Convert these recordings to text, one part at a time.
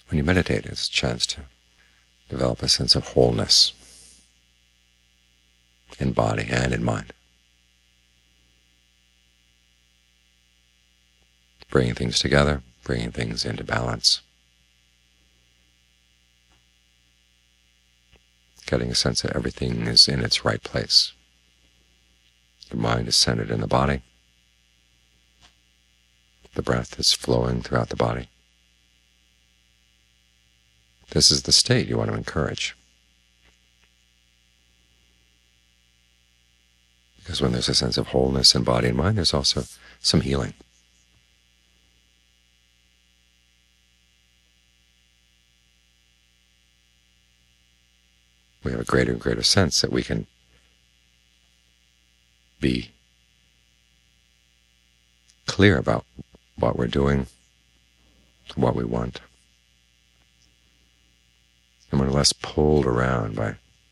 When you meditate, it's a chance to develop a sense of wholeness in body and in mind, bringing things together, bringing things into balance, getting a sense that everything is in its right place. The mind is centered in the body. The breath is flowing throughout the body. This is the state you want to encourage, because when there's a sense of wholeness in body and mind, there's also some healing. We have a greater and greater sense that we can be clear about what we're doing, what we want, and we're less pulled around by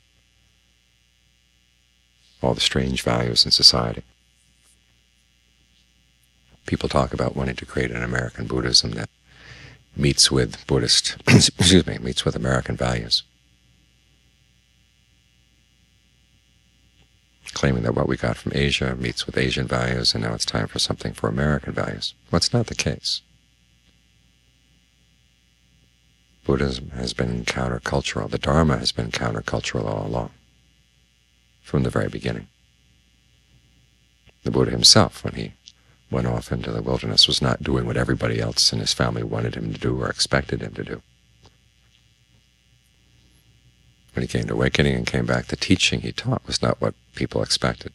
all the strange values in society. People talk about wanting to create an American Buddhism that meets with Buddhist, meets with American values, claiming that what we got from Asia meets with Asian values, and now it's time for something for American values. Well, it's not the case. Buddhism has been countercultural. The Dharma has been countercultural all along, from the very beginning. The Buddha himself, when he went off into the wilderness, was not doing what everybody else in his family wanted him to do or expected him to do. When he came to awakening and came back, the teaching he taught was not what people expected.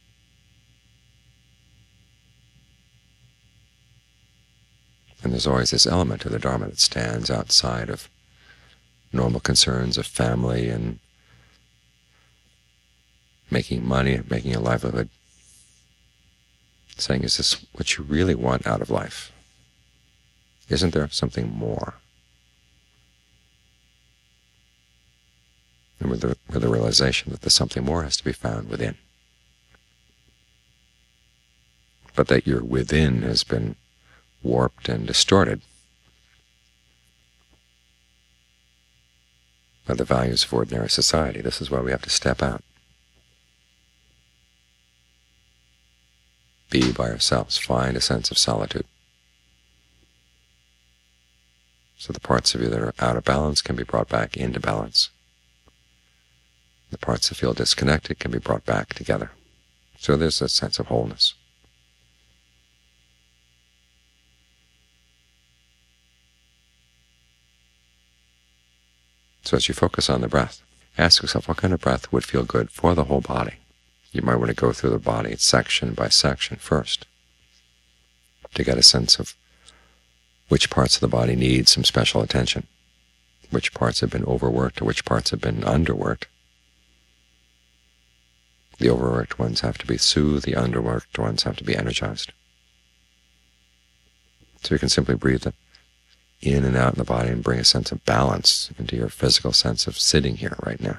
And there's always this element of the Dharma that stands outside of normal concerns of family and making money, making a livelihood, saying, is this what you really want out of life? Isn't there something more? And with the realization that there's something more has to be found within. But that your within has been warped and distorted by the values of ordinary society. This is why we have to step out. Be by ourselves. Find a sense of solitude. So the parts of you that are out of balance can be brought back into balance. The parts that feel disconnected can be brought back together. So there's a sense of wholeness. So as you focus on the breath, ask yourself what kind of breath would feel good for the whole body. You might want to go through the body section by section first to get a sense of which parts of the body need some special attention, which parts have been overworked or which parts have been underworked. The overworked ones have to be soothed, the underworked ones have to be energized. So you can simply breathe in and out in the body and bring a sense of balance into your physical sense of sitting here right now.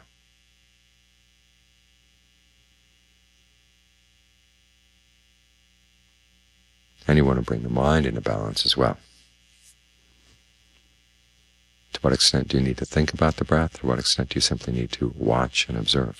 And you want to bring the mind into balance as well. To what extent do you need to think about the breath? To what extent do you simply need to watch and observe?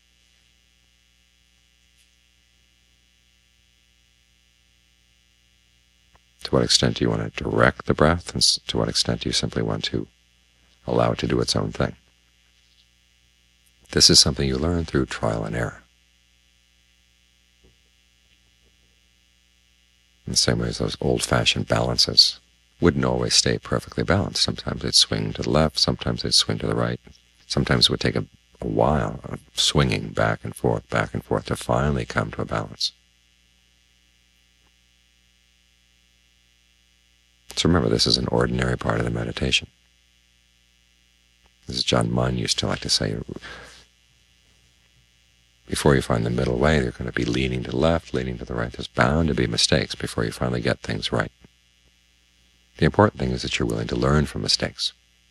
To what extent do you want to direct the breath, and to what extent do you simply want to allow it to do its own thing? This is something you learn through trial and error. In the same way as those old-fashioned balances wouldn't always stay perfectly balanced. Sometimes they'd swing to the left, sometimes they'd swing to the right. Sometimes it would take a while of swinging back and forth to finally come to a balance. So remember, this is an ordinary part of the meditation. As John Munn used to like to say, before you find the middle way, you're going to be leaning to the left, leaning to the right. There's bound to be mistakes before you finally get things right. The important thing is that you're willing to learn from mistakes.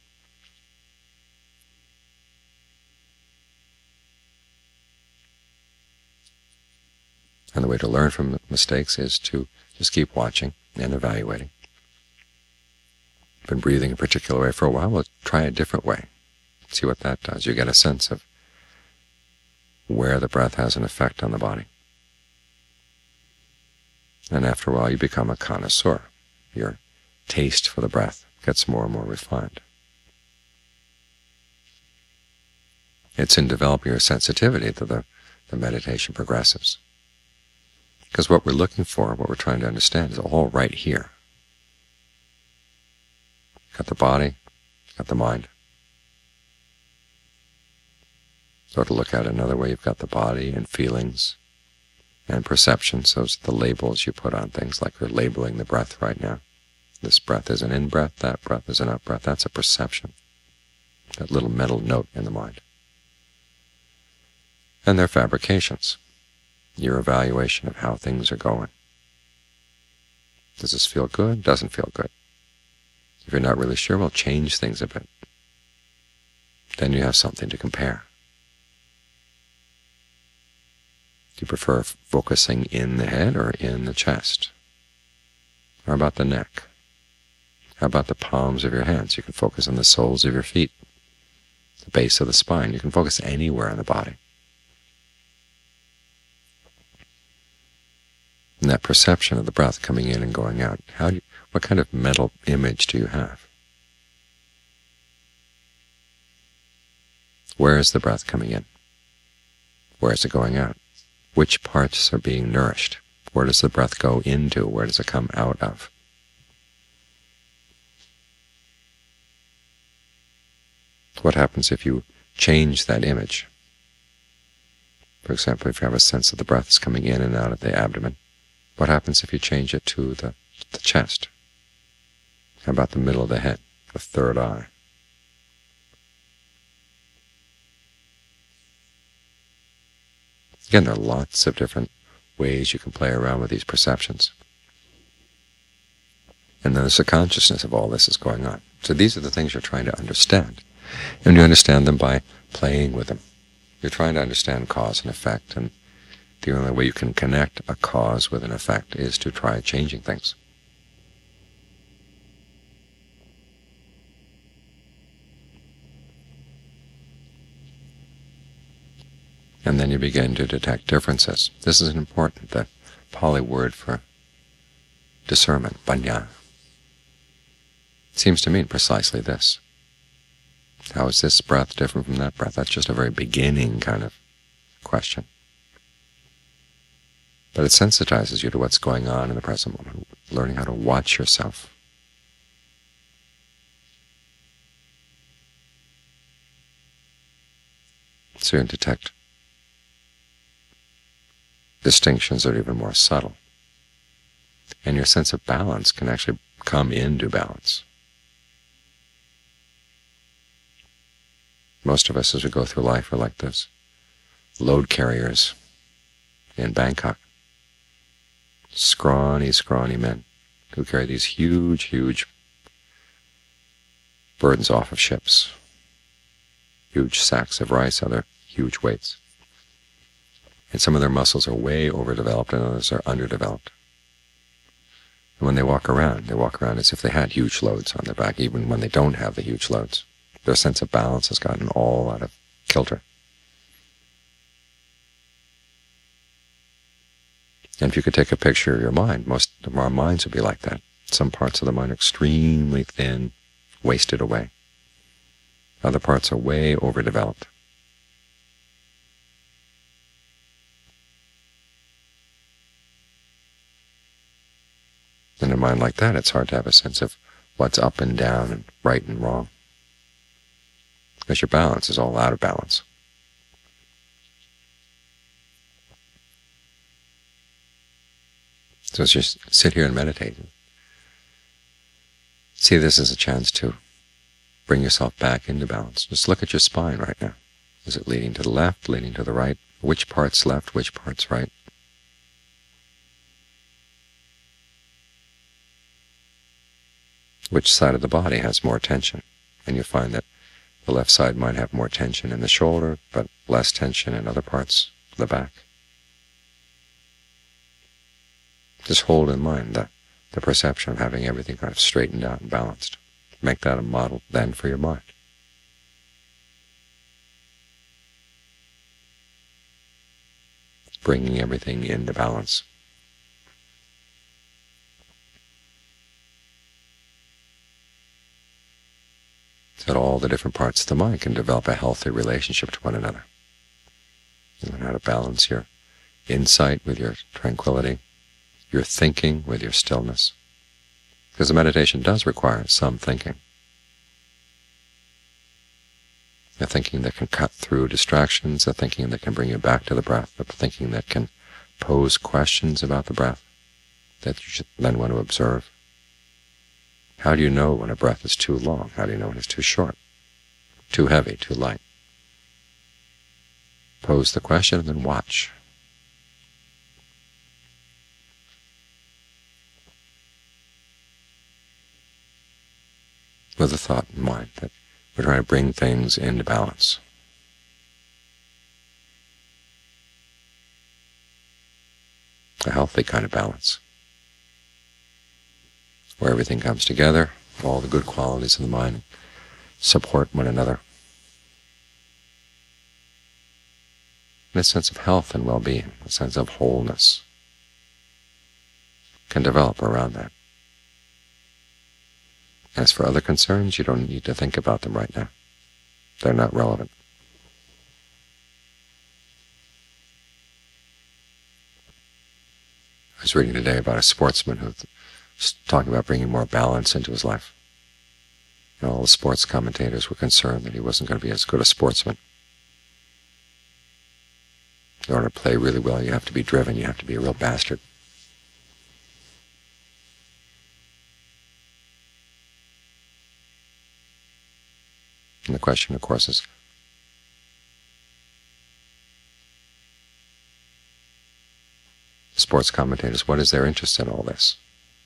And the way to learn from mistakes is to just keep watching and evaluating. been breathing a particular way for a while, well, try a different way. See what that does. You get a sense of where the breath has an effect on the body. And after a while you become a connoisseur. Your taste for the breath gets more and more refined. It's in developing your sensitivity that the meditation progresses. Because what we're looking for, what we're trying to understand, is all right here. Got the body, got the mind. So to look at it another way, you've got the body and feelings and perceptions. Those are the labels you put on things, like you're labeling the breath right now. This breath is an in-breath, that breath is an out-breath. That's a perception, that little mental note in the mind. And they're fabrications, your evaluation of how things are going. Does this feel good? Doesn't feel good. If you're not really sure, well, change things a bit. Then you have something to compare. Do you prefer focusing in the head or in the chest? How about the neck? How about the palms of your hands? You can focus on the soles of your feet, the base of the spine. You can focus anywhere in the body. And that perception of the breath coming in and going out, what kind of mental image do you have? Where is the breath coming in? Where is it going out? Which parts are being nourished? Where does the breath go into? Where does it come out of? What happens if you change that image? For example, if you have a sense that the breath is coming in and out of the abdomen, what happens if you change it to the chest? How about the middle of the head, the third eye? Again, there are lots of different ways you can play around with these perceptions. And then there's the consciousness of all this is going on. So these are the things you're trying to understand. And you understand them by playing with them. You're trying to understand cause and effect, and the only way you can connect a cause with an effect is to try changing things. And then you begin to detect differences. This is important, the Pali word for discernment, paññā. It seems to mean precisely this. How is this breath different from that breath? That's just a very beginning kind of question. But it sensitizes you to what's going on in the present moment, learning how to watch yourself. So you can detect distinctions that are even more subtle. And your sense of balance can actually come into balance. Most of us, as we go through life, are like this load carriers in Bangkok. Scrawny, scrawny men who carry these huge, huge burdens off of ships. Huge sacks of rice, other huge weights. And some of their muscles are way overdeveloped and others are underdeveloped. And when they walk around as if they had huge loads on their back, even when they don't have the huge loads. Their sense of balance has gotten all out of kilter. And if you could take a picture of your mind, most of our minds would be like that. Some parts of the mind are extremely thin, wasted away. Other parts are way overdeveloped. In a mind like that, it's hard to have a sense of what's up and down and right and wrong, because your balance is all out of balance. So as you sit here and meditate, see this as a chance to bring yourself back into balance. Just look at your spine right now. Is it leaning to the left, leaning to the right? Which part's left, which part's right? Which side of the body has more tension? And you find that the left side might have more tension in the shoulder, but less tension in other parts of the back. Just hold in mind the perception of having everything kind of straightened out and balanced. Make that a model then for your mind. Bringing everything into balance. So that all the different parts of the mind can develop a healthy relationship to one another. You learn how to balance your insight with your tranquility, your thinking with your stillness, because the meditation does require some thinking. A thinking that can cut through distractions, a thinking that can bring you back to the breath, a thinking that can pose questions about the breath that you should then want to observe. How do you know when a breath is too long? How do you know when it's too short, too heavy, too light? Pose the question and then watch. With a thought in mind that we're trying to bring things into balance. A healthy kind of balance, where everything comes together, all the good qualities of the mind support one another. And a sense of health and well-being, a sense of wholeness can develop around that. As for other concerns, you don't need to think about them right now. They're not relevant. I was reading today about a sportsman who was talking about bringing more balance into his life. And all the sports commentators were concerned that he wasn't going to be as good a sportsman. In order to play really well, you have to be driven, you have to be a real bastard. And the question, of course, is, sports commentators, what is their interest in all this?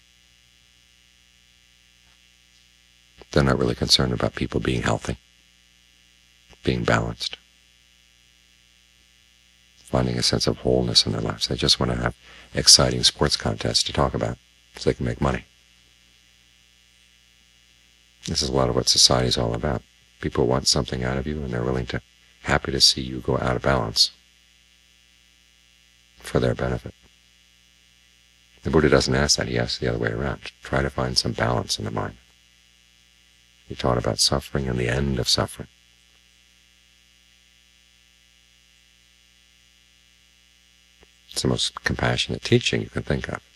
They're not really concerned about people being healthy, being balanced, finding a sense of wholeness in their lives. They just want to have exciting sports contests to talk about so they can make money. This is a lot of what society is all about. People want something out of you, and they're happy to see you go out of balance for their benefit. The Buddha doesn't ask that. He asks the other way around. Try to find some balance in the mind. He taught about suffering and the end of suffering. It's the most compassionate teaching you can think of.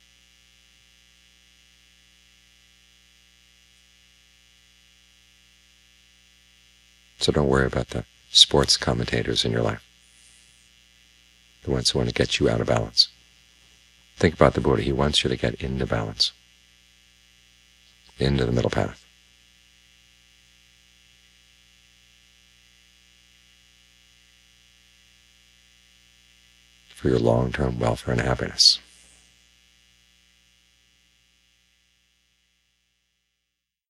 So don't worry about the sports commentators in your life, the ones who want to get you out of balance. Think about the Buddha. He wants you to get into balance, into the middle path, for your long-term welfare and happiness.